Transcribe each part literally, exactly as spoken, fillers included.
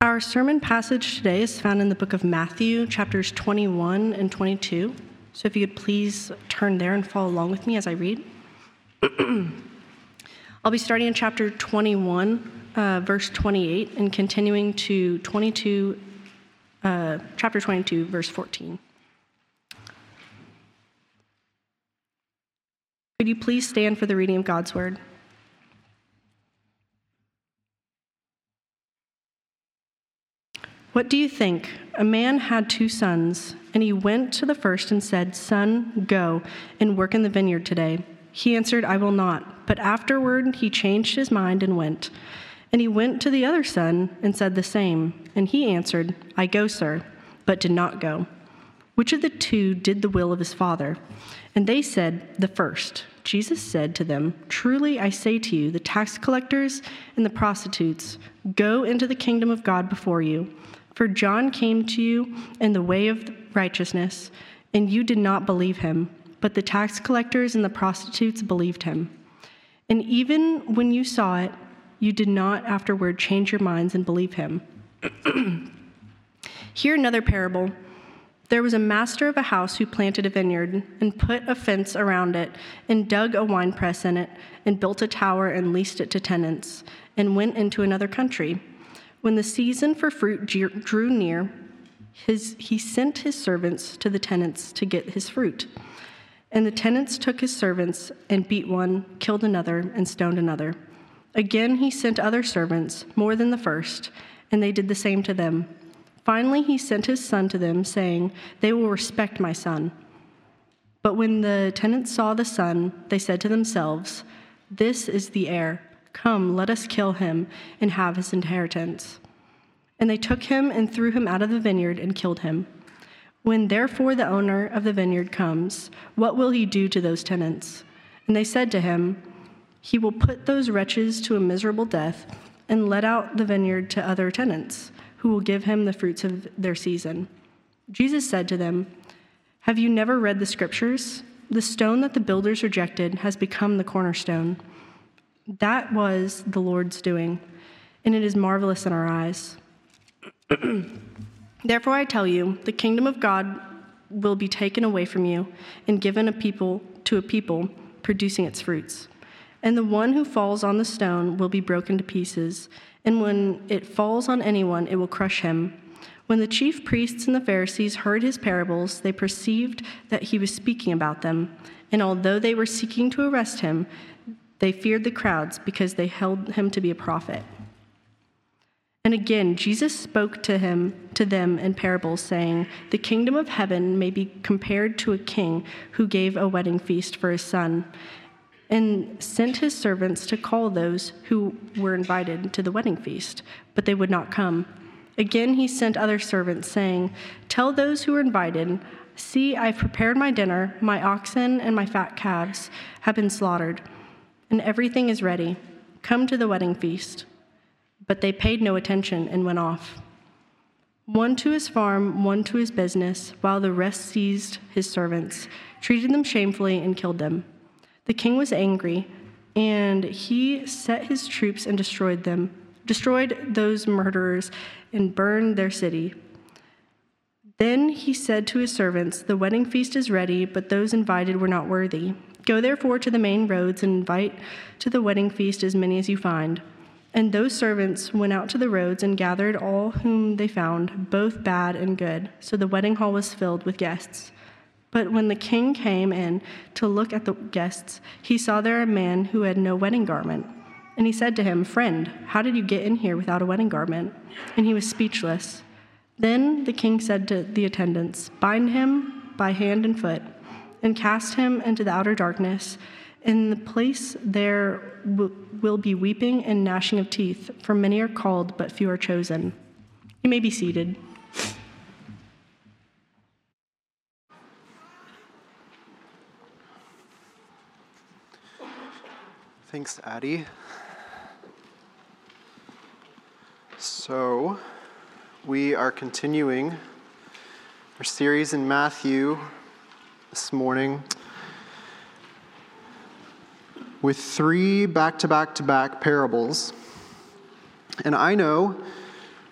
Our sermon passage today is found in the book of Matthew, chapters twenty-one and twenty-two. So if you could please turn there and follow along with me as I read. I'll be starting in chapter twenty-one, uh, verse twenty-eight, and continuing to twenty-two, uh, chapter twenty-two, verse fourteen. Could you please stand for the reading of God's word? What do you think? A man had two sons, and he went to the first and said, "Son, go and work in the vineyard today." He answered, "I will not." But afterward he changed his mind and went. And he went to the other son and said the same. And he answered, "I go, sir," but did not go. Which of the two did the will of his father? And they said, "The first." Jesus said to them, "Truly I say to you, the tax collectors and the prostitutes go into the kingdom of God before you. For John came to you in the way of righteousness, and you did not believe him, but the tax collectors and the prostitutes believed him. And even when you saw it, you did not afterward change your minds and believe him." Hear another parable. There was a master of a house who planted a vineyard and put a fence around it and dug a winepress in it and built a tower and leased it to tenants and went into another country. When the season for fruit drew near, his, he sent his servants to the tenants to get his fruit. And the tenants took his servants and beat one, killed another, and stoned another. Again he sent other servants, more than the first, and they did the same to them. Finally he sent his son to them, saying, "They will respect my son." But when the tenants saw the son, they said to themselves, "This is the heir. Come, let us kill him and have his inheritance." And they took him and threw him out of the vineyard and killed him. When therefore the owner of the vineyard comes, what will he do to those tenants? And they said to him, "He will put those wretches to a miserable death and let out the vineyard to other tenants, who will give him the fruits of their season." Jesus said to them, "Have you never read the scriptures? The stone that the builders rejected has become the cornerstone. That was the Lord's doing, and it is marvelous in our eyes. Therefore I tell you, the kingdom of God will be taken away from you and given a people to a people producing its fruits. And the one who falls on the stone will be broken to pieces, and when it falls on anyone, it will crush him." When the chief priests and the Pharisees heard his parables, they perceived that he was speaking about them. And although they were seeking to arrest him, they feared the crowds because they held him to be a prophet. And again, Jesus spoke to him, to them in parables, saying, "The kingdom of heaven may be compared to a king who gave a wedding feast for his son, and sent his servants to call those who were invited to the wedding feast, but they would not come. Again, he sent other servants, saying, 'Tell those who are invited, see, I've prepared my dinner, my oxen and my fat calves have been slaughtered, and everything is ready. Come to the wedding feast.' But they paid no attention and went off, one to his farm, one to his business, while the rest seized his servants, treated them shamefully, and killed them. The king was angry, and he set his troops and destroyed them, destroyed those murderers, and burned their city. Then he said to his servants, 'The wedding feast is ready, but those invited were not worthy. Go therefore to the main roads and invite to the wedding feast as many as you find.' And those servants went out to the roads and gathered all whom they found, both bad and good. So the wedding hall was filled with guests. But when the king came in to look at the guests, he saw there a man who had no wedding garment. And he said to him, 'Friend, how did you get in here without a wedding garment?' And he was speechless. Then the king said to the attendants, 'Bind him by hand and foot, and cast him into the outer darkness. In the place there w- will be weeping and gnashing of teeth, for many are called, but few are chosen.'" You may be seated. Thanks, Addie. So, we are continuing our series in Matthew this morning with three back-to-back-to-back parables. And I know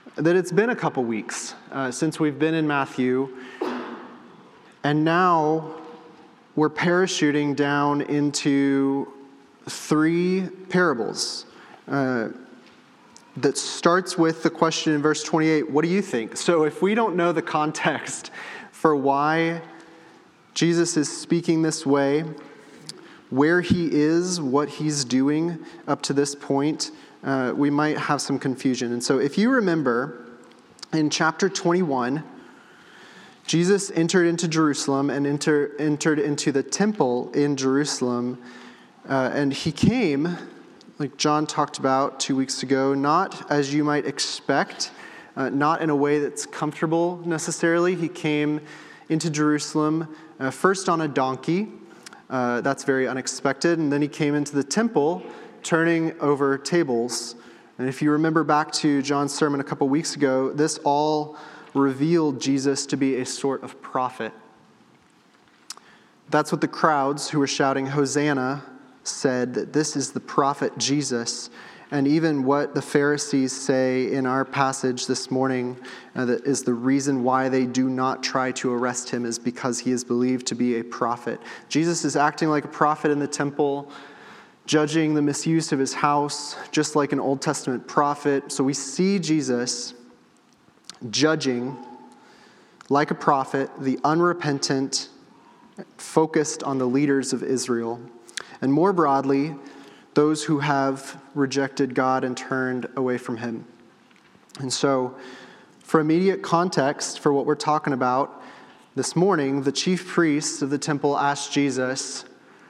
that it's been a couple weeks uh, since we've been in Matthew, and now we're parachuting down into three parables uh, that starts with the question in verse twenty-eight, what do you think? So if we don't know the context for why Jesus is speaking this way, where he is, what he's doing up to this point, uh, we might have some confusion. And so if you remember, in chapter twenty-one, Jesus entered into Jerusalem and enter, entered into the temple in Jerusalem, uh, and he came, like John talked about two weeks ago, not as you might expect, uh, not in a way that's comfortable necessarily. He came into Jerusalem uh, first on a donkey. Uh, that's very unexpected. And then he came into the temple, turning over tables. And if you remember back to John's sermon a couple weeks ago, this all revealed Jesus to be a sort of prophet. That's what the crowds who were shouting, Hosanna, said, that this is the prophet Jesus. And even what the Pharisees say in our passage this morning, uh, that is the reason why they do not try to arrest him, is because he is believed to be a prophet. Jesus is acting like a prophet in the temple, judging the misuse of his house, just like an Old Testament prophet. So we see Jesus judging, like a prophet, the unrepentant, focused on the leaders of Israel. And more broadly, those who have rejected God and turned away from him. And so, for immediate context for what we're talking about this morning, the chief priests of the temple asked Jesus,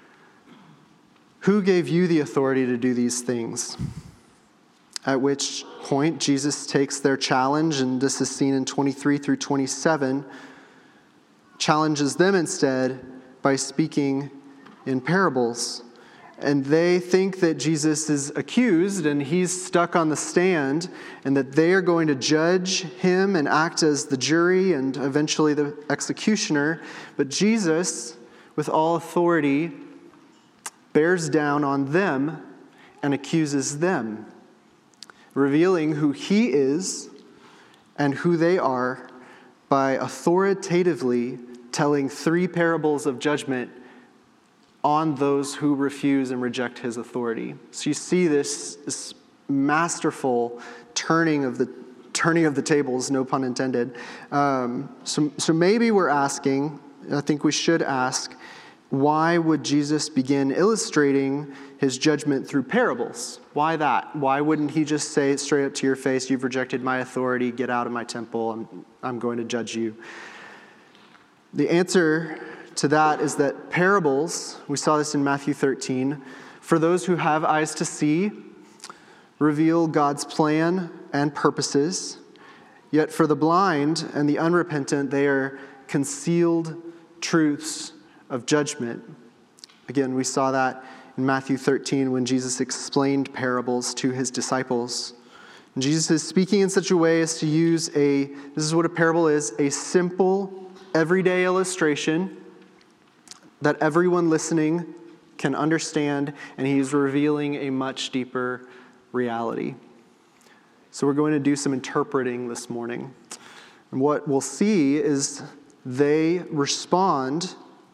who gave you the authority to do these things? At which point, Jesus takes their challenge, and this is seen in twenty-three through twenty-seven, challenges them instead by speaking in parables. And they think that Jesus is accused and he's stuck on the stand, and that they are going to judge him and act as the jury and eventually the executioner. But Jesus, with all authority, bears down on them and accuses them, revealing who he is and who they are by authoritatively telling three parables of judgment on those who refuse and reject his authority. So you see this, this masterful turning of the turning of the tables, no pun intended. Um, so, so maybe we're asking, I think we should ask, why would Jesus begin illustrating his judgment through parables? Why that? Why wouldn't he just say it straight up to your face, you've rejected my authority, get out of my temple, I'm, I'm going to judge you? The answer to that is that parables, we saw this in Matthew thirteen, for those who have eyes to see, reveal God's plan and purposes. Yet for the blind and the unrepentant, they are concealed truths of judgment. Again, we saw that in Matthew thirteen when Jesus explained parables to his disciples. And Jesus is speaking in such a way as to use a, this is what a parable is, a simple, everyday illustration that everyone listening can understand, and he's revealing a much deeper reality. So we're going to do some interpreting this morning. And what we'll see is they respond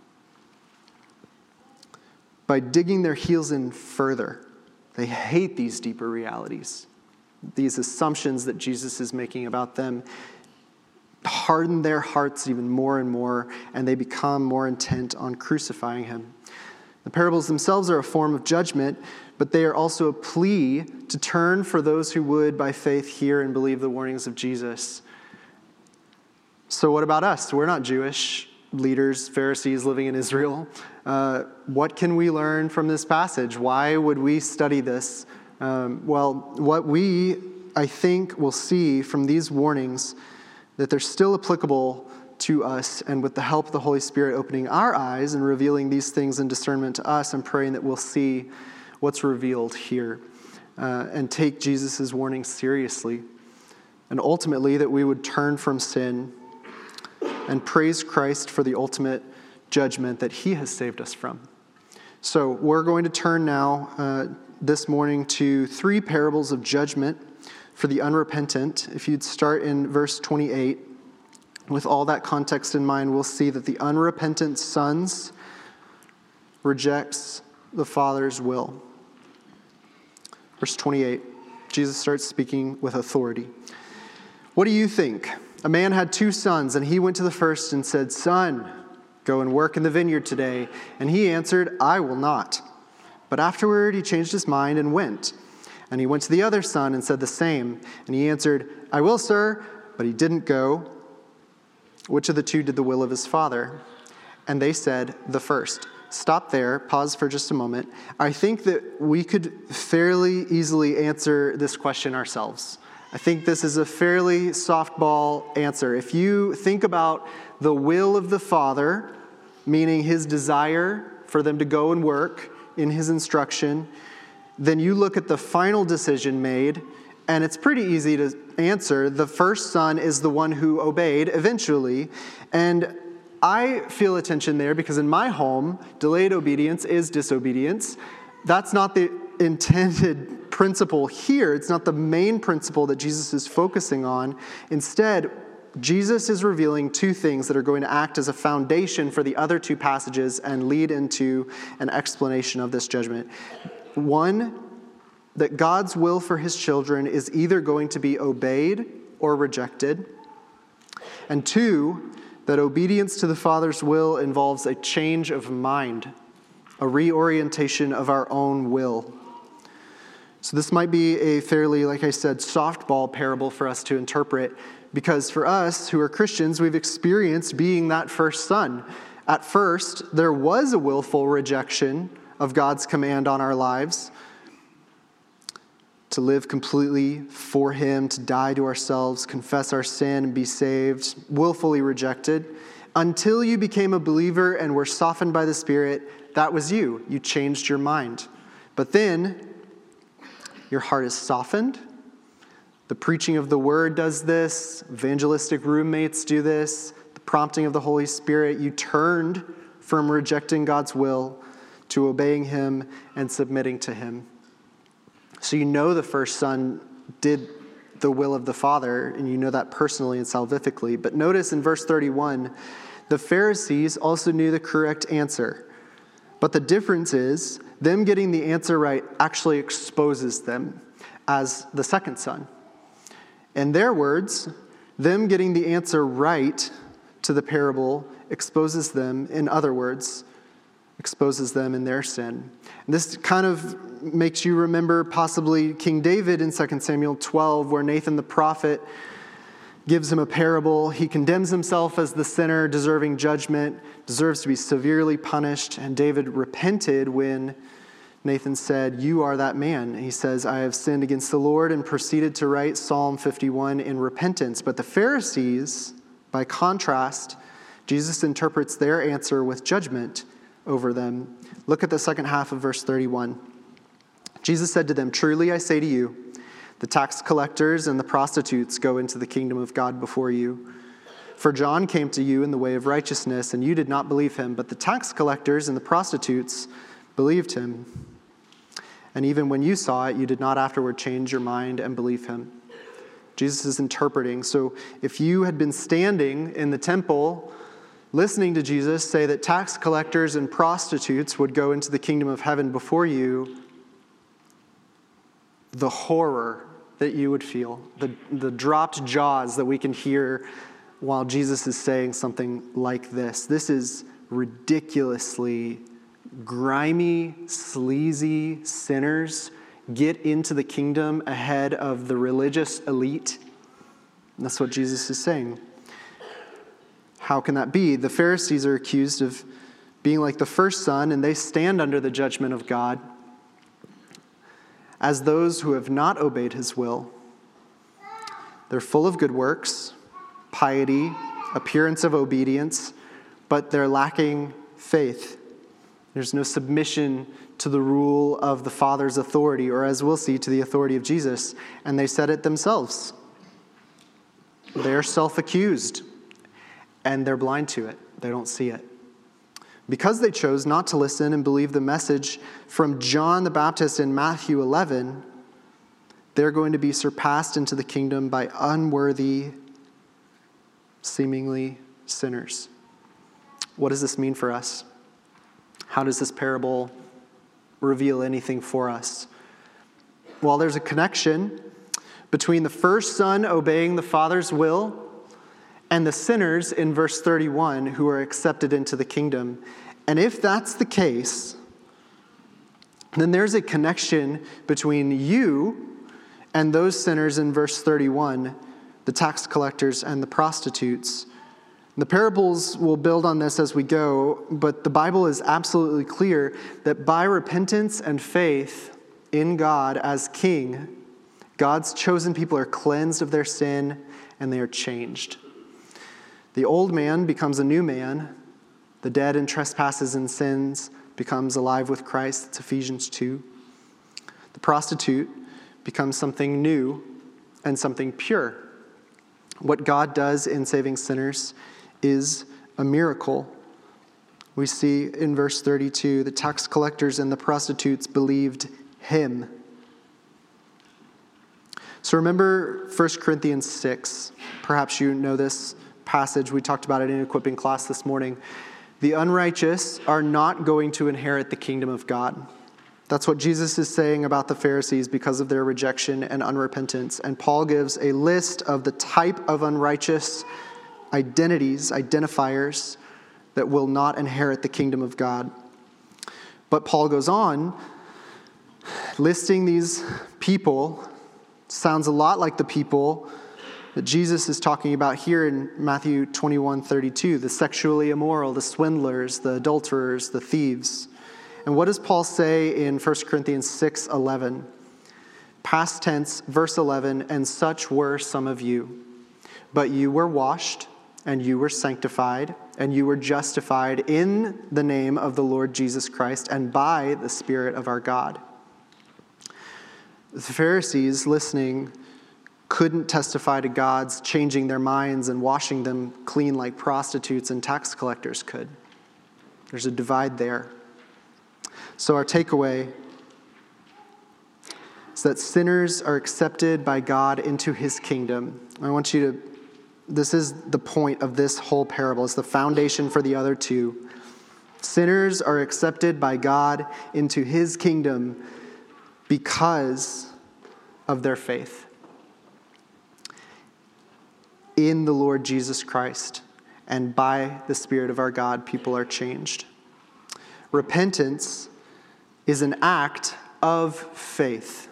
by digging their heels in further. They hate these deeper realities. These assumptions that Jesus is making about them harden their hearts even more and more, and they become more intent on crucifying him. The parables themselves are a form of judgment, but they are also a plea to turn for those who would, by faith, hear and believe the warnings of Jesus. So what about us? We're not Jewish leaders, Pharisees living in Israel. Uh, what can we learn from this passage? Why would we study this? Um, well, what we, I think, will see from these warnings, that they're still applicable to us, and with the help of the Holy Spirit opening our eyes and revealing these things in discernment to us, I'm praying that we'll see what's revealed here uh, and take Jesus' warning seriously. And ultimately that we would turn from sin and praise Christ for the ultimate judgment that he has saved us from. So we're going to turn now uh, this morning to three parables of judgment for the unrepentant, if you'd start in verse twenty-eight, with all that context in mind, we'll see that the unrepentant sons rejects the Father's will. Verse twenty-eight, Jesus starts speaking with authority. What do you think? A man had two sons, and he went to the first and said, "Son, go and work in the vineyard today." And he answered, "I will not." But afterward he changed his mind and went. And he went to the other son and said the same. And he answered, "I will, sir." But he didn't go. Which of the two did the will of his father? And they said, "The first." Stop there. Pause for just a moment. I think that we could fairly easily answer this question ourselves. I think this is a fairly softball answer. If you think about the will of the Father, meaning his desire for them to go and work in his instruction, then you look at the final decision made, and it's pretty easy to answer. The first son is the one who obeyed eventually, and I feel a tension there because in my home, delayed obedience is disobedience. That's not the intended principle here. It's not the main principle that Jesus is focusing on. Instead, Jesus is revealing two things that are going to act as a foundation for the other two passages and lead into an explanation of this judgment. One, that God's will for his children is either going to be obeyed or rejected. And two, that obedience to the Father's will involves a change of mind, a reorientation of our own will. So this might be a fairly, like I said, softball parable for us to interpret, because for us who are Christians, we've experienced being that first son. At first, there was a willful rejection of God's command on our lives to live completely for him, to die to ourselves, confess our sin, and be saved, willfully rejected. Until you became a believer and were softened by the Spirit, that was you. You changed your mind. But then, your heart is softened. The preaching of the word does this. Evangelistic roommates do this. The prompting of the Holy Spirit. You turned from rejecting God's will to obeying him and submitting to him. So you know the first son did the will of the Father, and you know that personally and salvifically. But notice in verse thirty-one, the Pharisees also knew the correct answer. But the difference is, them getting the answer right actually exposes them as the second son. In their words, them getting the answer right to the parable exposes them, in other words, exposes them in their sin. And this kind of makes you remember possibly King David in Second Samuel twelve, where Nathan the prophet gives him a parable. He condemns himself as the sinner, deserving judgment, deserves to be severely punished. And David repented when Nathan said, "You are that man." He says, "I have sinned against the Lord," and proceeded to write Psalm fifty-one in repentance. But the Pharisees, by contrast, Jesus interprets their answer with judgment over them. Look at the second half of verse thirty-one. Jesus said to them, "Truly I say to you, the tax collectors and the prostitutes go into the kingdom of God before you. For John came to you in the way of righteousness, and you did not believe him, but the tax collectors and the prostitutes believed him. And even when you saw it, you did not afterward change your mind and believe him." Jesus is interpreting. So if you had been standing in the temple listening to Jesus say that tax collectors and prostitutes would go into the kingdom of heaven before you, the horror that you would feel, the, the dropped jaws that we can hear while Jesus is saying something like this. This is ridiculously grimy, sleazy sinners get into the kingdom ahead of the religious elite. And that's what Jesus is saying. How can that be? The Pharisees are accused of being like the first son, and they stand under the judgment of God as those who have not obeyed his will. They're full of good works, piety, appearance of obedience, but they're lacking faith. There's no submission to the rule of the Father's authority, or as we'll see, to the authority of Jesus. And they said it themselves. They're self-accused, and they're blind to it. They don't see it. Because they chose not to listen and believe the message from John the Baptist in Matthew eleven, they're going to be surpassed into the kingdom by unworthy, seemingly sinners. What does this mean for us? How does this parable reveal anything for us? Well, there's a connection between the first son obeying the Father's will and the sinners in verse thirty-one who are accepted into the kingdom. And if that's the case, then there's a connection between you and those sinners in verse thirty-one, the tax collectors and the prostitutes. The parables will build on this as we go, but the Bible is absolutely clear that by repentance and faith in God as King, God's chosen people are cleansed of their sin and they are changed. The old man becomes a new man. The dead in trespasses and sins becomes alive with Christ. It's Ephesians two. The prostitute becomes something new and something pure. What God does in saving sinners is a miracle. We see in verse thirty-two, the tax collectors and the prostitutes believed him. So remember First Corinthians six. Perhaps you know this passage. We talked about it in equipping class this morning. The unrighteous are not going to inherit the kingdom of God. That's what Jesus is saying about the Pharisees because of their rejection and unrepentance. And Paul gives a list of the type of unrighteous identities, identifiers, that will not inherit the kingdom of God. But Paul goes on, listing these people, sounds a lot like the people that Jesus is talking about here in Matthew twenty-one thirty-two, the sexually immoral, the swindlers, the adulterers, the thieves. And what does Paul say in First Corinthians six eleven? Past tense, verse eleven, and such were some of you. But you were washed, and you were sanctified, and you were justified in the name of the Lord Jesus Christ and by the Spirit of our God. The Pharisees listening couldn't testify to God's changing their minds and washing them clean like prostitutes and tax collectors could. There's a divide there. So our takeaway is that sinners are accepted by God into his kingdom. I want you to, this is the point of this whole parable. It's the foundation for the other two. Sinners are accepted by God into his kingdom because of their faith in the Lord Jesus Christ, and by the Spirit of our God, people are changed. Repentance is an act of faith.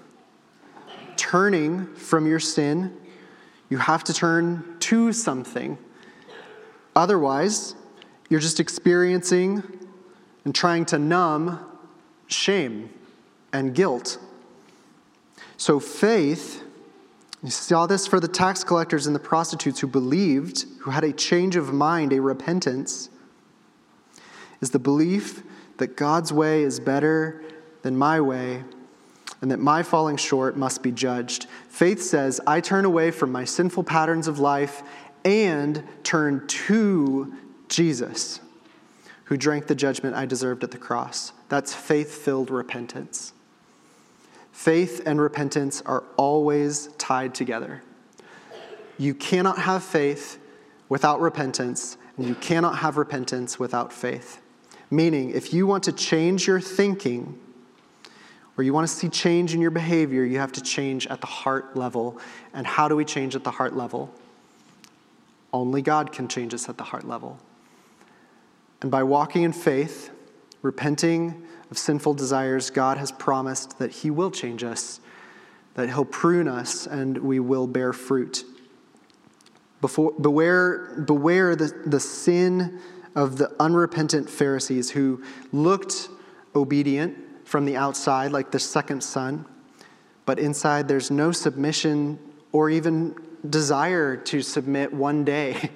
Turning from your sin, you have to turn to something. Otherwise, you're just experiencing and trying to numb shame and guilt. So faith, you saw this for the tax collectors and the prostitutes who believed, who had a change of mind, a repentance, is the belief that God's way is better than my way and that my falling short must be judged. Faith says, I turn away from my sinful patterns of life and turn to Jesus, who drank the judgment I deserved at the cross. That's faith-filled repentance. Faith and repentance are always tied together. You cannot have faith without repentance, and you cannot have repentance without faith. Meaning, if you want to change your thinking, or you want to see change in your behavior, you have to change at the heart level. And how do we change at the heart level? Only God can change us at the heart level. And by walking in faith, repenting of sinful desires, God has promised that he will change us, that he'll prune us, and we will bear fruit. Before, beware beware the, the sin of the unrepentant Pharisees who looked obedient from the outside like the second son, but inside there's no submission or even desire to submit one day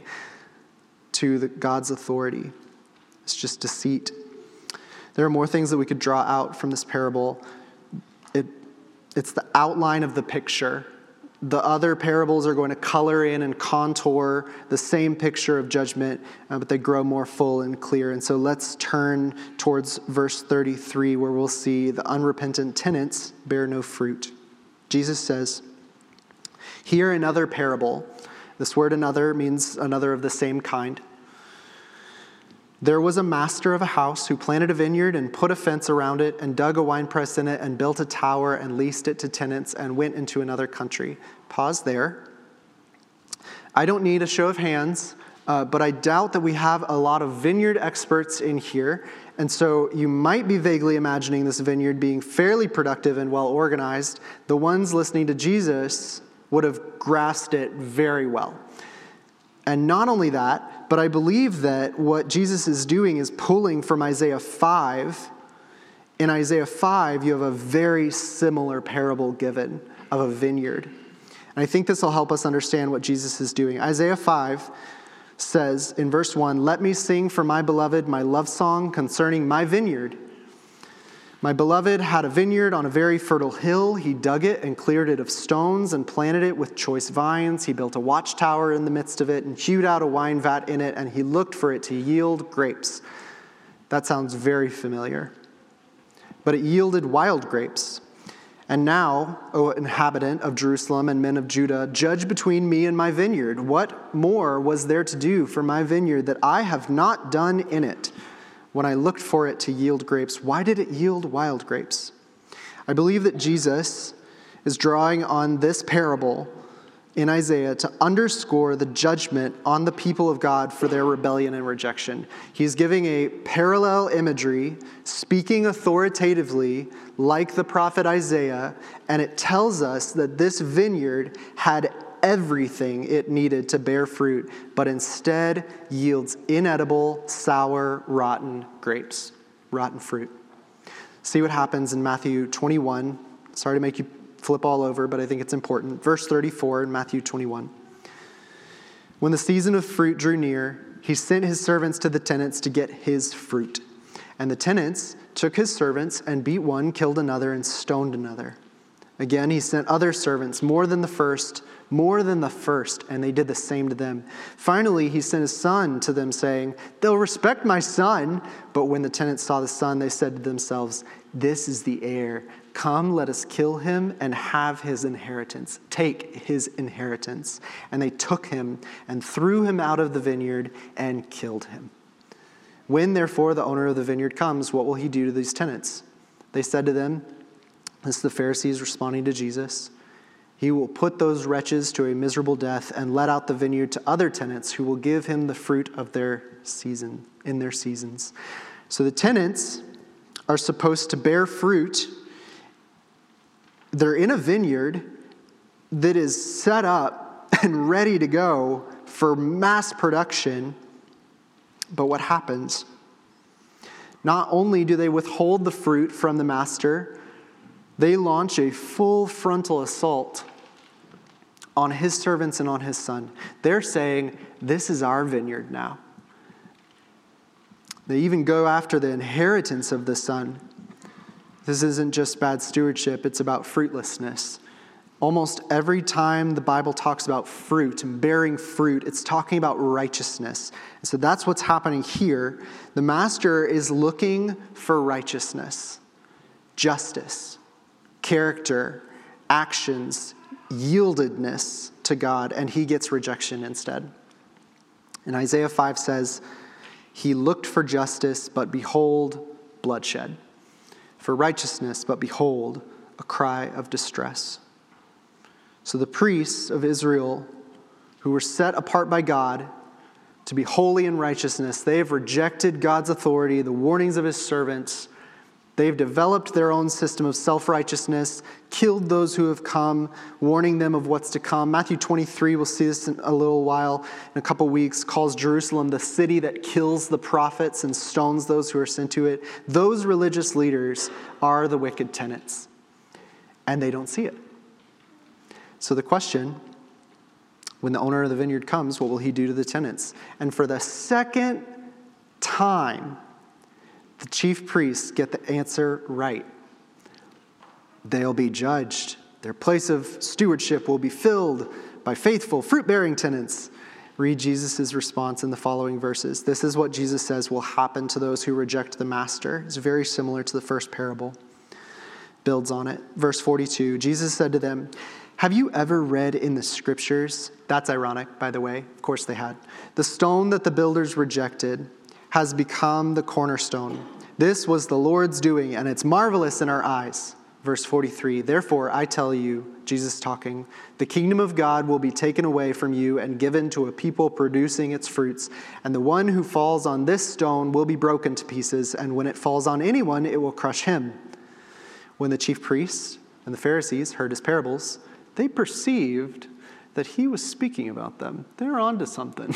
to the, God's authority. It's just deceit. There are more things that we could draw out from this parable. It, it's the outline of the picture. The other parables are going to color in and contour the same picture of judgment, uh, but they grow more full and clear. And so let's turn towards verse thirty-three, where we'll see the unrepentant tenants bear no fruit. Jesus says, Here, another parable. This word another means another of the same kind. There was a master of a house who planted a vineyard and put a fence around it and dug a winepress in it and built a tower and leased it to tenants and went into another country. Pause there. I don't need a show of hands, uh, but I doubt that we have a lot of vineyard experts in here. And so you might be vaguely imagining this vineyard being fairly productive and well organized. The ones listening to Jesus would have grasped it very well. And not only that, but I believe that what Jesus is doing is pulling from Isaiah five. In Isaiah five, you have a very similar parable given of a vineyard. And I think this will help us understand what Jesus is doing. Isaiah five says in verse one, "Let me sing for my beloved my love song concerning my vineyard. My beloved had a vineyard on a very fertile hill. He dug it and cleared it of stones and planted it with choice vines. He built a watchtower in the midst of it and hewed out a wine vat in it, and he looked for it to yield grapes." That sounds very familiar. But it yielded wild grapes. "And now, O inhabitant of Jerusalem and men of Judah, judge between me and my vineyard. What more was there to do for my vineyard that I have not done in it? When I looked for it to yield grapes, why did it yield wild grapes?" I believe that Jesus is drawing on this parable in Isaiah to underscore the judgment on the people of God for their rebellion and rejection. He's giving a parallel imagery, speaking authoritatively like the prophet Isaiah, and it tells us that this vineyard had everything it needed to bear fruit, but instead yields inedible, sour, rotten grapes, rotten fruit. See what happens in Matthew twenty-one. Sorry to make you flip all over, but I think it's important. Verse thirty-four in Matthew twenty-one. "When the season of fruit drew near, he sent his servants to the tenants to get his fruit. And the tenants took his servants and beat one, killed another, and stoned another. Again, he sent other servants, more than the first, more than the first, and they did the same to them. Finally, he sent his son to them, saying, 'They'll respect my son.' But when the tenants saw the son, they said to themselves, 'This is the heir. Come, let us kill him and have his inheritance. Take his inheritance.' And they took him and threw him out of the vineyard and killed him. When, therefore, the owner of the vineyard comes, what will he do to these tenants?" They said to them," this is the Pharisees responding to Jesus, "He will put those wretches to a miserable death and let out the vineyard to other tenants who will give him the fruit of their season, in their seasons." So the tenants are supposed to bear fruit. They're in a vineyard that is set up and ready to go for mass production. But what happens? Not only do they withhold the fruit from the master, they launch a full frontal assault on his servants and on his son. They're saying, "This is our vineyard now." They even go after the inheritance of the son. This isn't just bad stewardship, it's about fruitlessness. Almost every time the Bible talks about fruit and bearing fruit, it's talking about righteousness. And so that's what's happening here. The master is looking for righteousness, justice, character, actions, yieldedness to God, and he gets rejection instead. And Isaiah five says, "He looked for justice, but behold, bloodshed. For righteousness, but behold, a cry of distress." So the priests of Israel, who were set apart by God to be holy in righteousness, they have rejected God's authority, the warnings of his servants. They've developed their own system of self-righteousness, killed those who have come, warning them of what's to come. Matthew twenty-three, we'll see this in a little while, in a couple weeks, calls Jerusalem the city that kills the prophets and stones those who are sent to it. Those religious leaders are the wicked tenants, and they don't see it. So the question, when the owner of the vineyard comes, what will he do to the tenants? And for the second time, the chief priests get the answer right. They'll be judged. Their place of stewardship will be filled by faithful, fruit-bearing tenants. Read Jesus' response in the following verses. This is what Jesus says will happen to those who reject the master. It's very similar to the first parable. Builds on it. Verse forty-two, Jesus said to them, Have you ever read in the scriptures, that's ironic, by the way, of course they had, the stone that the builders rejected has become the cornerstone. This was the Lord's doing, and it's marvelous in our eyes. Verse forty-three, therefore I tell you, Jesus talking, the kingdom of God will be taken away from you and given to a people producing its fruits. And the one who falls on this stone will be broken to pieces, and when it falls on anyone, it will crush him. When the chief priests and the Pharisees heard his parables, they perceived that he was speaking about them. They're onto something.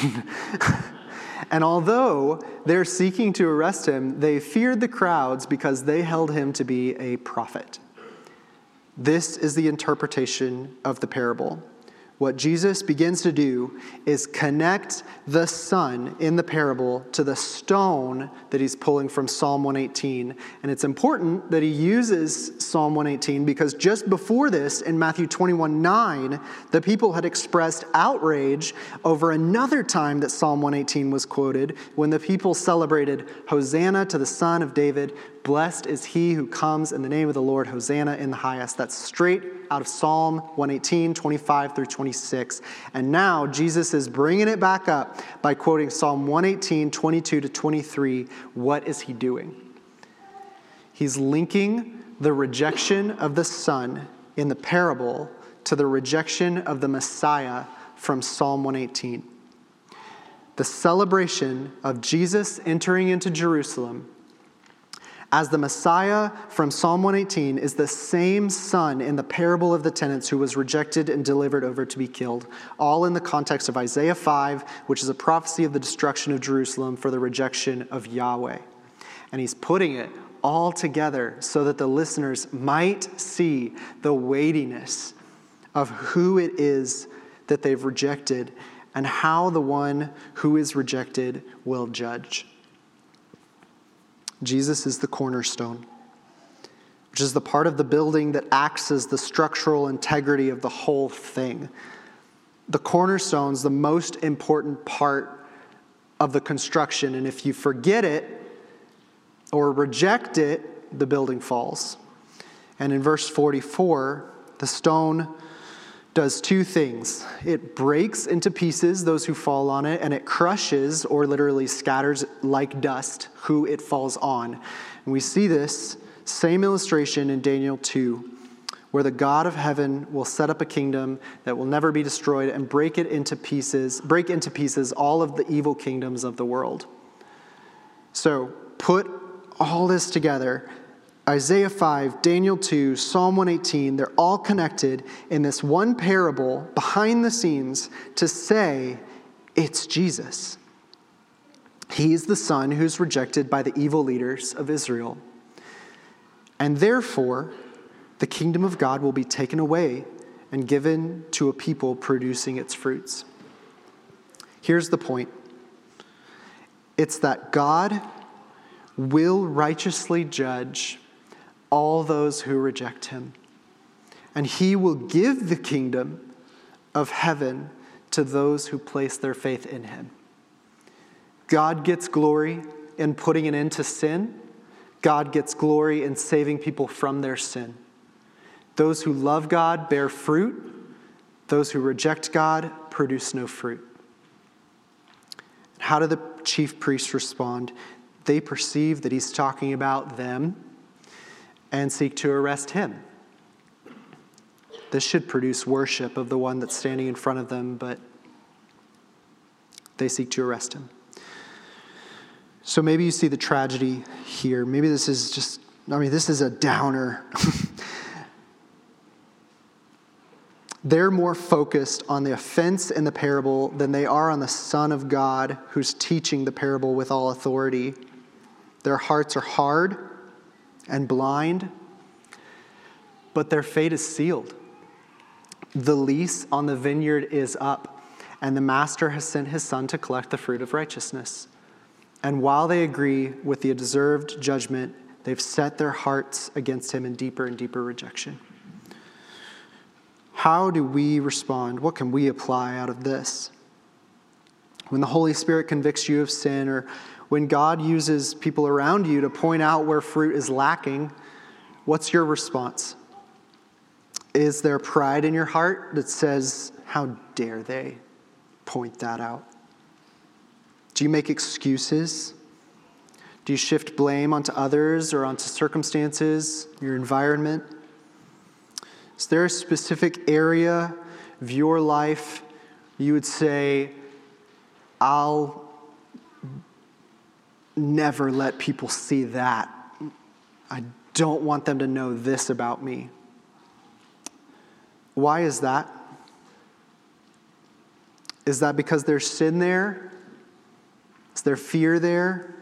And although they're seeking to arrest him, they feared the crowds because they held him to be a prophet. This is the interpretation of the parable. What Jesus begins to do is connect the son in the parable to the stone that he's pulling from Psalm one eighteen. And it's important that he uses Psalm one eighteen because just before this, in Matthew twenty-one nine, the people had expressed outrage over another time that Psalm one eighteen was quoted when the people celebrated, Hosanna to the Son of David. Blessed is he who comes in the name of the Lord, Hosanna in the highest. That's straight out of Psalm one eighteen, twenty-five through twenty-six. And now Jesus is bringing it back up by quoting Psalm one eighteen, twenty-two to twenty-three. What is he doing? He's linking the rejection of the Son in the parable to the rejection of the Messiah from Psalm one eighteen. The celebration of Jesus entering into Jerusalem as the Messiah from Psalm one eighteen is the same son in the parable of the tenants who was rejected and delivered over to be killed, all in the context of Isaiah five, which is a prophecy of the destruction of Jerusalem for the rejection of Yahweh. And he's putting it all together so that the listeners might see the weightiness of who it is that they've rejected and how the one who is rejected will judge. Jesus is the cornerstone, which is the part of the building that acts as the structural integrity of the whole thing. The cornerstone's the most important part of the construction, and if you forget it or reject it, the building falls. And in verse forty-four, the stone does two things. It breaks into pieces those who fall on it, and it crushes or literally scatters like dust who it falls on. And we see this same illustration in Daniel two, where the God of heaven will set up a kingdom that will never be destroyed and break it into pieces, break into pieces all of the evil kingdoms of the world. So put all this together. Isaiah five, Daniel two, Psalm one eighteen, they're all connected in this one parable behind the scenes to say it's Jesus. He's the son who's rejected by the evil leaders of Israel. And therefore, the kingdom of God will be taken away and given to a people producing its fruits. Here's the point. It's that God will righteously judge all those who reject him. And he will give the kingdom of heaven to those who place their faith in him. God gets glory in putting an end to sin. God gets glory in saving people from their sin. Those who love God bear fruit. Those who reject God produce no fruit. How do the chief priests respond? They perceive that he's talking about them and seek to arrest him. This should produce worship of the one that's standing in front of them, but they seek to arrest him. So maybe you see the tragedy here. Maybe this is just, I mean, this is a downer. They're more focused on the offense in the parable than they are on the Son of God who's teaching the parable with all authority. Their hearts are hard and blind, but their fate is sealed. The lease on the vineyard is up, and the master has sent his son to collect the fruit of righteousness. And while they agree with the deserved judgment, they've set their hearts against him in deeper and deeper rejection. How do we respond? What can we apply out of this? When the Holy Spirit convicts you of sin, or when God uses people around you to point out where fruit is lacking, what's your response? Is there pride in your heart that says, how dare they point that out? Do you make excuses? Do you shift blame onto others or onto circumstances, your environment? Is there a specific area of your life you would say, I'll never let people see that. I don't want them to know this about me. Why is that? Is that because there's sin there? Is there fear there?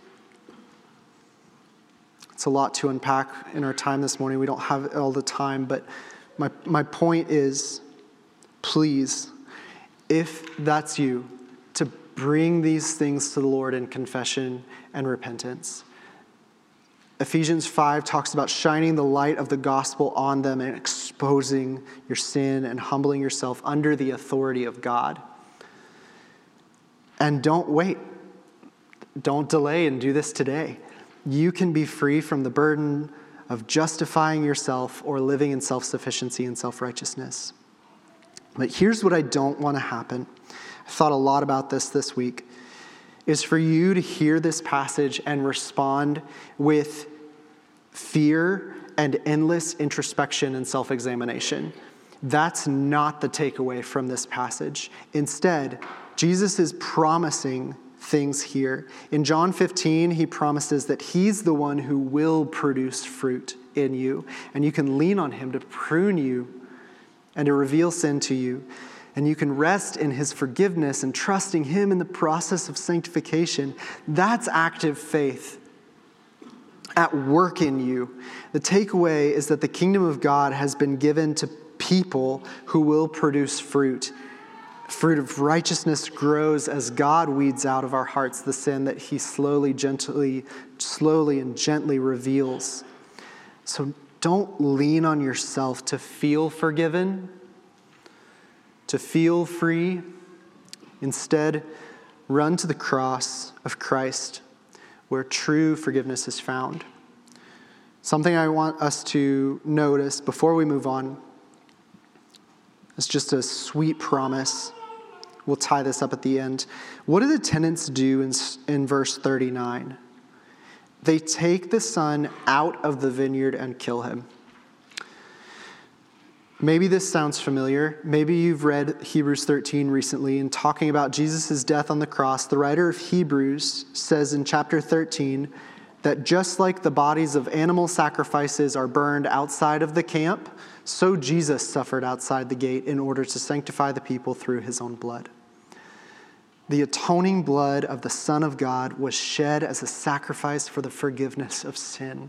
It's a lot to unpack in our time this morning. We don't have all the time, but my, my point is, please, if that's you, to bring these things to the Lord in confession and repentance. Ephesians five talks about shining the light of the gospel on them and exposing your sin and humbling yourself under the authority of God. And don't wait. Don't delay and do this today. You can be free from the burden of justifying yourself or living in self-sufficiency and self-righteousness. But here's what I don't want to happen. I thought a lot about this this week, is for you to hear this passage and respond with fear and endless introspection and self-examination. That's not the takeaway from this passage. Instead, Jesus is promising things here. In John fifteen, he promises that he's the one who will produce fruit in you, and you can lean on him to prune you and to reveal sin to you. And you can rest in his forgiveness and trusting him in the process of sanctification. That's active faith at work in you. The takeaway is that the kingdom of God has been given to people who will produce fruit. Fruit of righteousness grows as God weeds out of our hearts the sin that he slowly, gently, slowly and gently reveals. So don't lean on yourself to feel forgiven, to feel free. Instead, run to the cross of Christ, where true forgiveness is found. Something I want us to notice before we move on is just a sweet promise. We'll tie this up at the end. What do the tenants do in, in verse thirty-nine? They take the son out of the vineyard and kill him. Maybe this sounds familiar. Maybe you've read Hebrews thirteen recently, and talking about Jesus' death on the cross, the writer of Hebrews says in chapter thirteen that just like the bodies of animal sacrifices are burned outside of the camp, so Jesus suffered outside the gate in order to sanctify the people through his own blood. The atoning blood of the Son of God was shed as a sacrifice for the forgiveness of sin.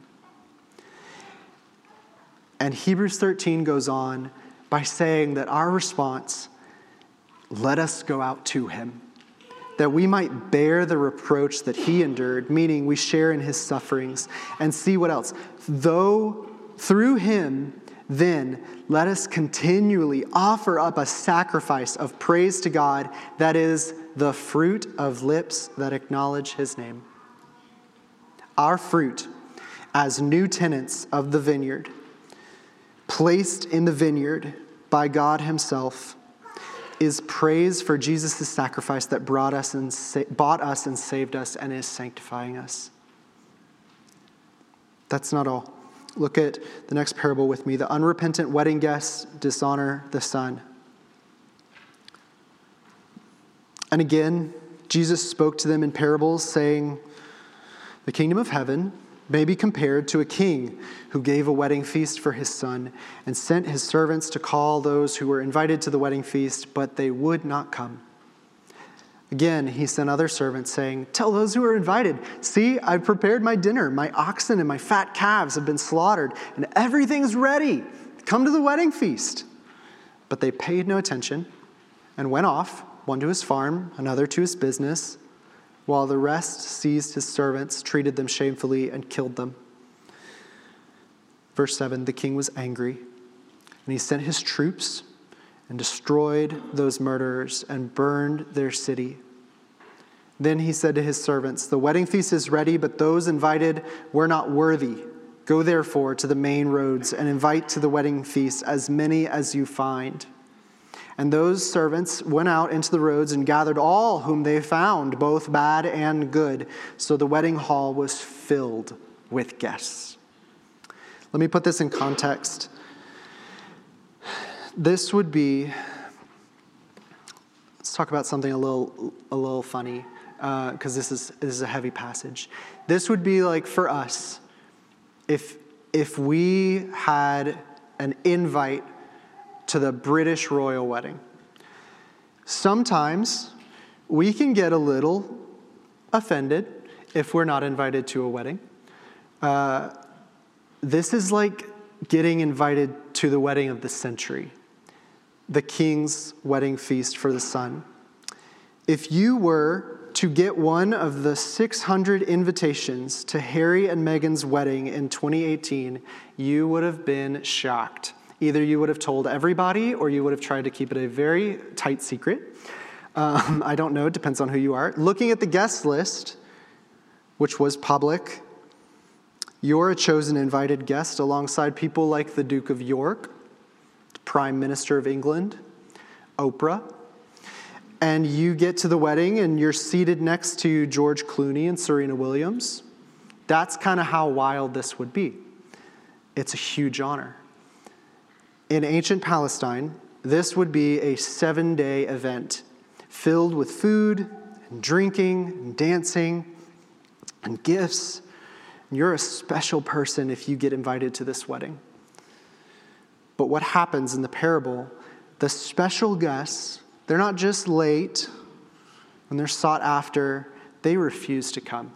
And Hebrews thirteen goes on by saying that our response, let us go out to him, that we might bear the reproach that he endured, meaning we share in his sufferings, and see what else. Though through him, then let us continually offer up a sacrifice of praise to God, that is the fruit of lips that acknowledge his name. Our fruit as new tenants of the vineyard, placed in the vineyard by God himself, is praise for Jesus' sacrifice that brought us and sa- bought us and saved us and is sanctifying us. That's not all. Look at the next parable with me. The unrepentant wedding guests dishonor the son. And again, Jesus spoke to them in parables, saying, the kingdom of heaven may be compared to a king who gave a wedding feast for his son and sent his servants to call those who were invited to the wedding feast, but they would not come. Again, he sent other servants saying, tell those who are invited, see, I've prepared my dinner. My oxen and my fat calves have been slaughtered, and everything's ready. Come to the wedding feast. But they paid no attention and went off, one to his farm, another to his business, while the rest seized his servants, treated them shamefully, and killed them. Verse seven, the king was angry, and he sent his troops and destroyed those murderers and burned their city. Then he said to his servants, the wedding feast is ready, but those invited were not worthy Go therefore to the main roads and invite to the wedding feast as many as you find." And those servants went out into the roads and gathered all whom they found, both bad and good. So the wedding hall was filled with guests. Let me put this in context. This would be, let's talk about something a little a little funny, because uh, this is this is a heavy passage. This would be like for us, if if we had an invite to the British royal wedding. Sometimes we can get a little offended if we're not invited to a wedding. Uh, this is like getting invited to the wedding of the century, the king's wedding feast for the son. If you were to get one of the six hundred invitations to Harry and Meghan's wedding in twenty eighteen, you would have been shocked. Either you would have told everybody or you would have tried to keep it a very tight secret. Um, I don't know, it depends on who you are. Looking at the guest list, which was public, you're a chosen invited guest alongside people like the Duke of York, the Prime Minister of England, Oprah. And you get to the wedding and you're seated next to George Clooney and Serena Williams. That's kind of how wild this would be. It's a huge honor. In ancient Palestine, this would be a seven-day event filled with food and drinking and dancing and gifts. And you're a special person if you get invited to this wedding. But what happens in the parable, the special guests, they're not just late when they're sought after, they refuse to come.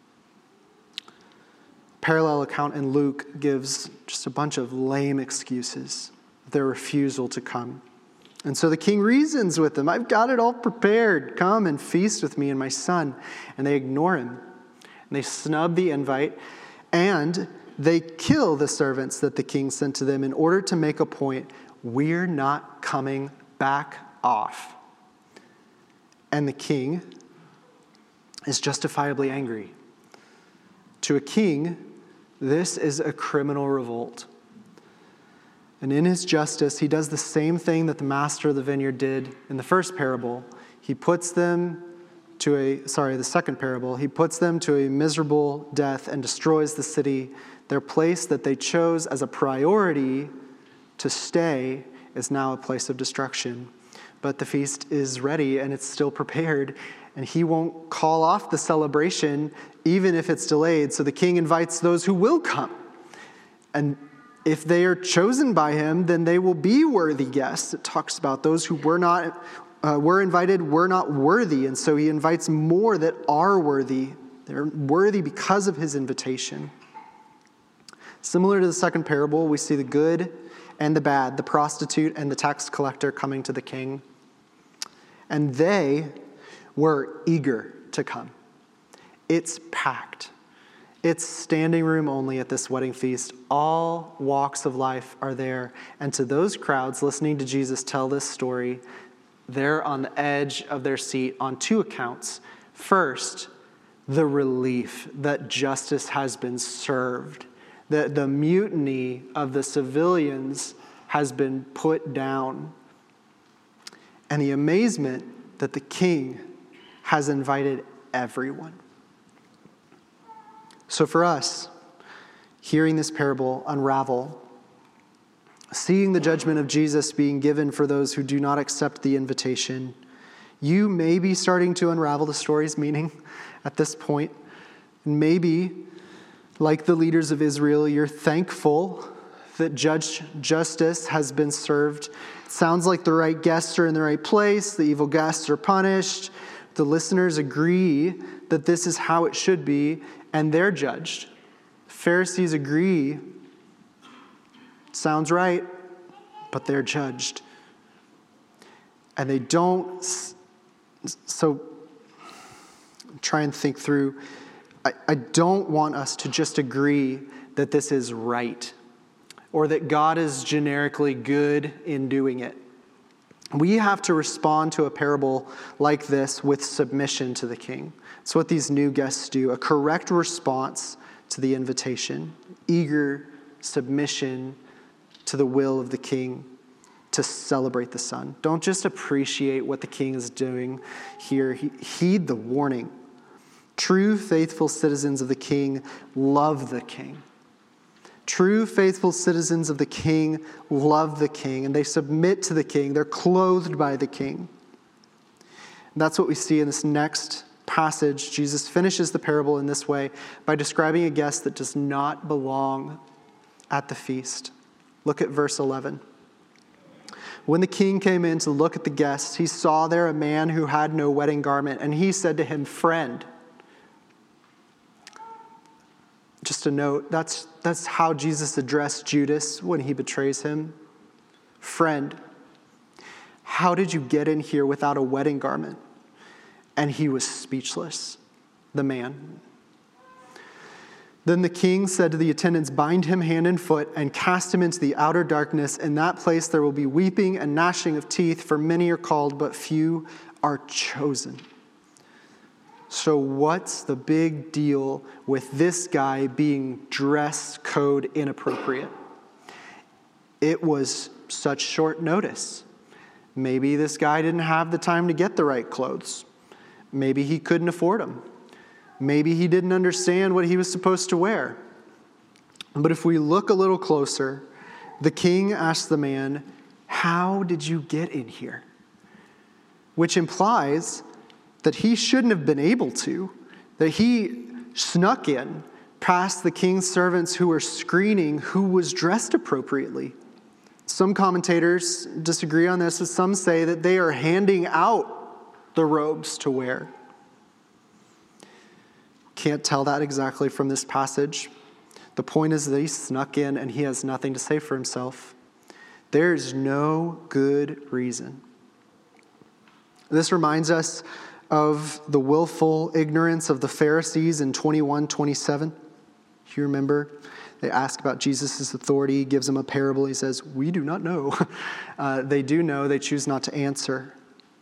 Parallel account in Luke gives just a bunch of lame excuses, their refusal to come. And so the king reasons with them. I've got it all prepared. Come and feast with me and my son. And they ignore him. And they snub the invite. And they kill the servants that the king sent to them in order to make a point. We're not coming back off. And the king is justifiably angry. To a king, this is a criminal revolt. And in his justice, he does the same thing that the master of the vineyard did in the first parable. He puts them to a, sorry, the second parable, he puts them to a miserable death and destroys the city. Their place that they chose as a priority to stay is now a place of destruction. But the feast is ready and it's still prepared, and he won't call off the celebration even if it's delayed. So the king invites those who will come. And if they are chosen by him, then they will be worthy guests. It talks about those who were not uh, were invited were not worthy. And so he invites more that are worthy. They're worthy because of his invitation. Similar to the second parable, we see the good and the bad, the prostitute and the tax collector coming to the king. And they were eager to come. It's packed. It's standing room only at this wedding feast. All walks of life are there. And to those crowds listening to Jesus tell this story, they're on the edge of their seat on two accounts. First, the relief that justice has been served. The, the mutiny of the civilians has been put down. And the amazement that the king has invited everyone. So for us, hearing this parable unravel, seeing the judgment of Jesus being given for those who do not accept the invitation, you may be starting to unravel the story's meaning at this point. Maybe, like the leaders of Israel, you're thankful that judge justice has been served. It sounds like the right guests are in the right place, the evil guests are punished. The listeners agree that this is how it should be, and they're judged. Pharisees agree. Sounds right, but they're judged. And they don't, so try and think through. I, I don't want us to just agree that this is right or that God is generically good in doing it. We have to respond to a parable like this with submission to the king. It's what these new guests do. A correct response to the invitation, eager submission to the will of the king to celebrate the son. Don't just appreciate what the king is doing here. He, heed the warning. True, faithful citizens of the king love the king. True, faithful citizens of the king love the king, and they submit to the king. They're clothed by the king. And that's what we see in this next passage. Jesus finishes the parable in this way by describing a guest that does not belong at the feast. Look at verse eleven. When the king came in to look at the guests, he saw there a man who had no wedding garment, and he said to him, "Friend." Just a note, that's, that's how Jesus addressed Judas when he betrays him. "Friend, how did you get in here without a wedding garment?" And he was speechless, the man. Then the king said to the attendants, "Bind him hand and foot and cast him into the outer darkness. In that place there will be weeping and gnashing of teeth, for many are called, but few are chosen." So what's the big deal with this guy being dress code inappropriate? It was such short notice. Maybe this guy didn't have the time to get the right clothes. Maybe he couldn't afford them. Maybe he didn't understand what he was supposed to wear. But if we look a little closer, the king asked the man, "How did you get in here?" Which implies that he shouldn't have been able to, that he snuck in past the king's servants who were screening who was dressed appropriately. Some commentators disagree on this, but some say that they are handing out the robes to wear. Can't tell that exactly from this passage. The point is that he snuck in and he has nothing to say for himself. There is no good reason. This reminds us of the willful ignorance of the Pharisees in twenty-one twenty-seven. You remember? They ask about Jesus' authority. He gives them a parable. He says, "We do not know." Uh, they do know. They choose not to answer.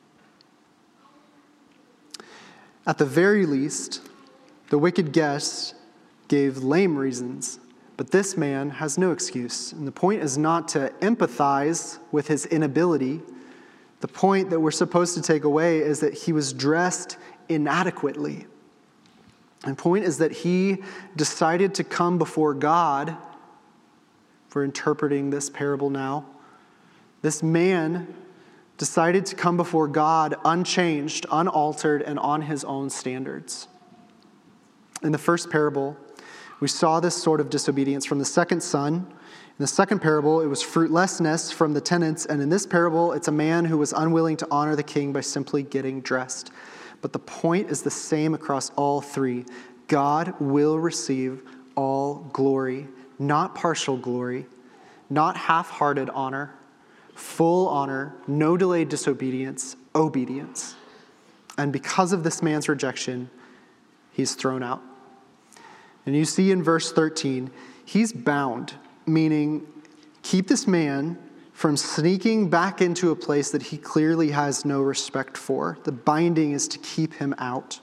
At the very least, the wicked guest gave lame reasons, but this man has no excuse. And the point is not to empathize with his inability. The point that we're supposed to take away is that he was dressed inadequately. And the point is that he decided to come before God. We're interpreting this parable now. This man decided to come before God unchanged, unaltered, and on his own standards. In the first parable, we saw this sort of disobedience from the second son. In the second parable, it was fruitlessness from the tenants. And in this parable, it's a man who was unwilling to honor the king by simply getting dressed. But the point is the same across all three. God will receive all glory, not partial glory, not half-hearted honor, full honor, no delayed disobedience, obedience. And because of this man's rejection, he's thrown out. And you see in verse thirteen, he's bound, meaning keep this man from sneaking back into a place that he clearly has no respect for. The binding is to keep him out.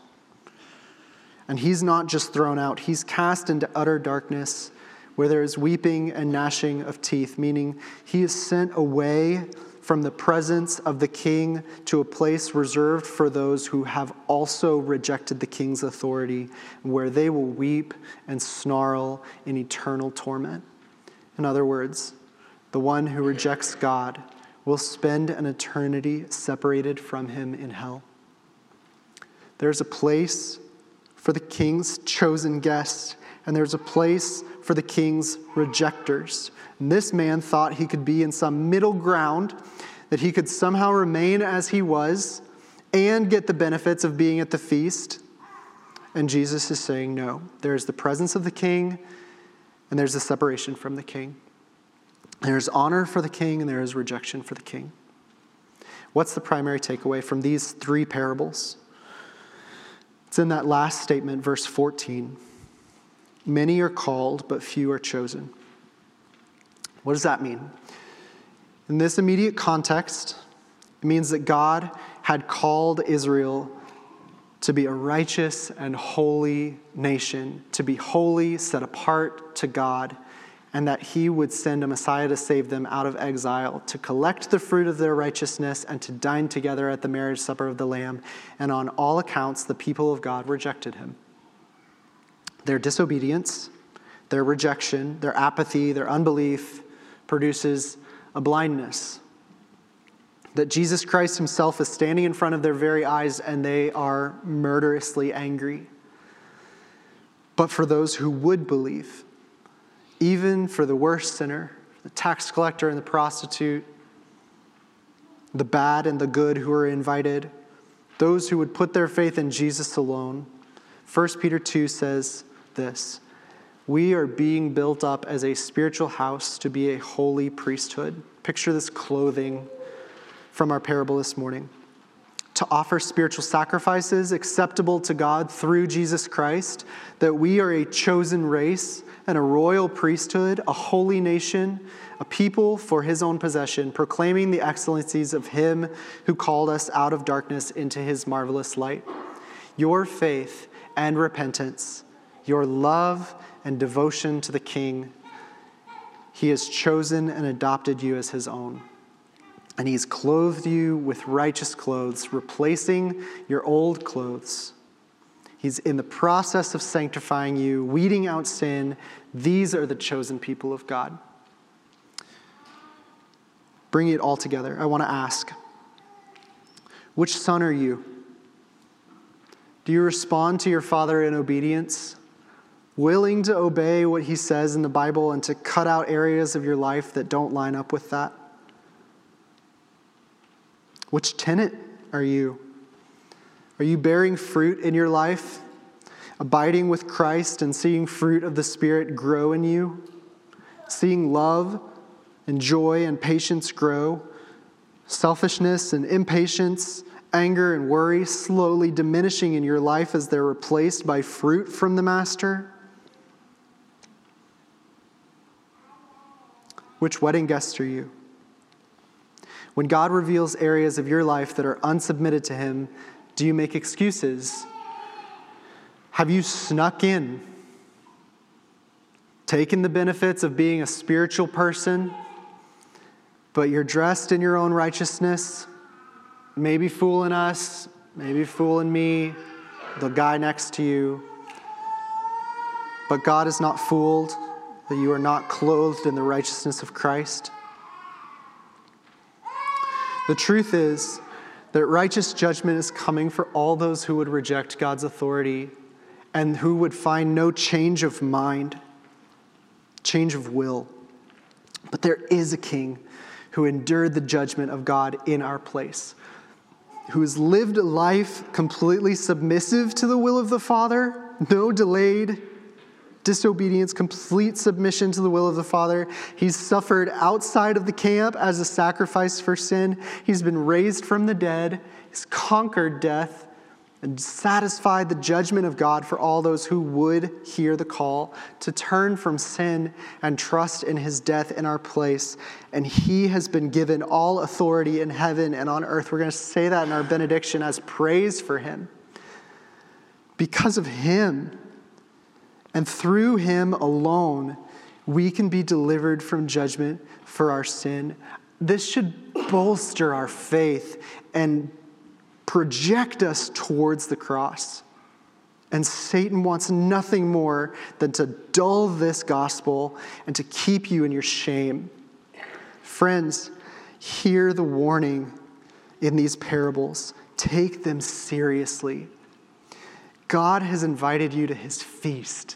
And he's not just thrown out, he's cast into utter darkness where there is weeping and gnashing of teeth, meaning he is sent away from the presence of the king to a place reserved for those who have also rejected the king's authority, where they will weep and snarl in eternal torment. In other words, the one who rejects God will spend an eternity separated from him in hell. There's a place for the king's chosen guests, and there's a place for the king's rejectors. And this man thought he could be in some middle ground, that he could somehow remain as he was and get the benefits of being at the feast. And Jesus is saying, no, there's the presence of the king, and there's the separation from the king. There's honor for the king, and there is rejection for the king. What's the primary takeaway from these three parables? It's in that last statement, verse fourteen. Many are called, but few are chosen. What does that mean? In this immediate context, it means that God had called Israel to to be a righteous and holy nation, to be holy, set apart to God, and that he would send a Messiah to save them out of exile, to collect the fruit of their righteousness, and to dine together at the marriage supper of the Lamb. And on all accounts, the people of God rejected him. Their disobedience, their rejection, their apathy, their unbelief produces a blindness. That Jesus Christ himself is standing in front of their very eyes and they are murderously angry. But for those who would believe, even for the worst sinner, the tax collector and the prostitute, the bad and the good who are invited, those who would put their faith in Jesus alone, First Peter two says this: we are being built up as a spiritual house to be a holy priesthood. Picture this clothing from our parable this morning. To offer spiritual sacrifices acceptable to God through Jesus Christ, that we are a chosen race and a royal priesthood, a holy nation, a people for his own possession, proclaiming the excellencies of him who called us out of darkness into his marvelous light. Your faith and repentance, your love and devotion to the King, he has chosen and adopted you as his own. And he's clothed you with righteous clothes, replacing your old clothes. He's in the process of sanctifying you, weeding out sin. These are the chosen people of God. Bringing it all together, I want to ask, which son are you? Do you respond to your father in obedience, willing to obey what he says in the Bible and to cut out areas of your life that don't line up with that? Which tenant are you? Are you bearing fruit in your life, abiding with Christ and seeing fruit of the Spirit grow in you, seeing love and joy and patience grow, selfishness and impatience, anger and worry slowly diminishing in your life as they're replaced by fruit from the Master? Which wedding guest are you? When God reveals areas of your life that are unsubmitted to him, do you make excuses? Have you snuck in, taken the benefits of being a spiritual person, but you're dressed in your own righteousness, maybe fooling us, maybe fooling me, the guy next to you, but God is not fooled that you are not clothed in the righteousness of Christ? The truth is that righteous judgment is coming for all those who would reject God's authority and who would find no change of mind, change of will. But there is a king who endured the judgment of God in our place, who has lived a life completely submissive to the will of the Father, no delayed disobedience, complete submission to the will of the Father. He's suffered outside of the camp as a sacrifice for sin. He's been raised from the dead. He's conquered death and satisfied the judgment of God for all those who would hear the call to turn from sin and trust in his death in our place. And he has been given all authority in heaven and on earth. We're going to say that in our benediction as praise for him. Because of him, and through him alone, we can be delivered from judgment for our sin. This should bolster our faith and project us towards the cross. And Satan wants nothing more than to dull this gospel and to keep you in your shame. Friends, hear the warning in these parables. Take them seriously. God has invited you to his feast.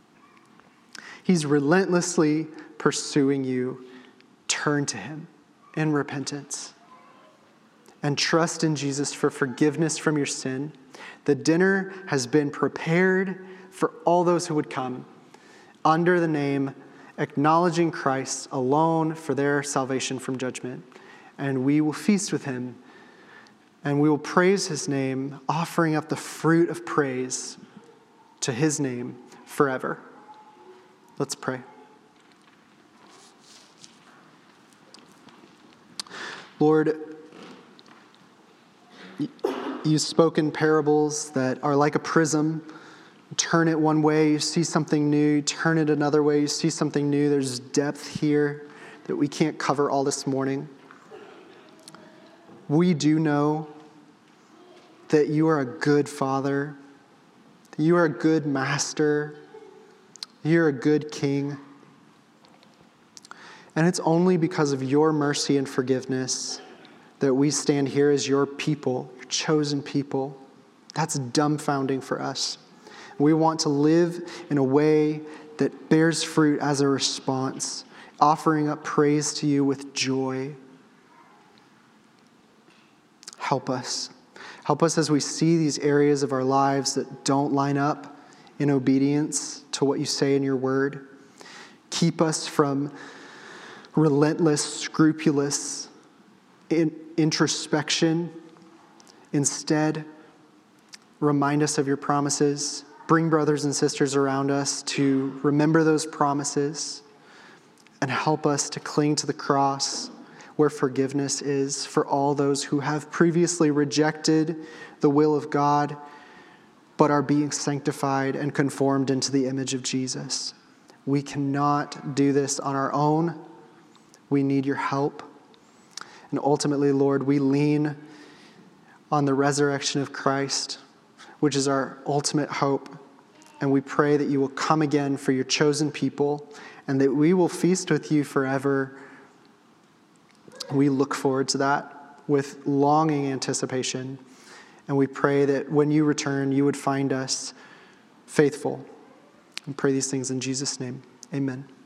He's relentlessly pursuing you. Turn to him in repentance and trust in Jesus for forgiveness from your sin. The dinner has been prepared for all those who would come under the name, acknowledging Christ alone for their salvation from judgment. And we will feast with him and we will praise his name, offering up the fruit of praise to his name forever. Let's pray. Lord, you've spoken parables that are like a prism. You turn it one way, you see something new. You turn it another way, you see something new. There's depth here that we can't cover all this morning. We do know that you are a good Father, that you are a good Master, you're a good King. And it's only because of your mercy and forgiveness that we stand here as your people, your chosen people. That's dumbfounding for us. We want to live in a way that bears fruit as a response, offering up praise to you with joy. Help us. Help us as we see these areas of our lives that don't line up in obedience to what you say in your word. Keep us from relentless, scrupulous in introspection. Instead, remind us of your promises. Bring brothers and sisters around us to remember those promises and help us to cling to the cross where forgiveness is for all those who have previously rejected the will of God but are being sanctified and conformed into the image of Jesus. We cannot do this on our own. We need your help. And ultimately, Lord, we lean on the resurrection of Christ, which is our ultimate hope. And we pray that you will come again for your chosen people and that we will feast with you forever. We look forward to that with longing anticipation. And we pray that when you return, you would find us faithful. We pray these things in Jesus' name. Amen.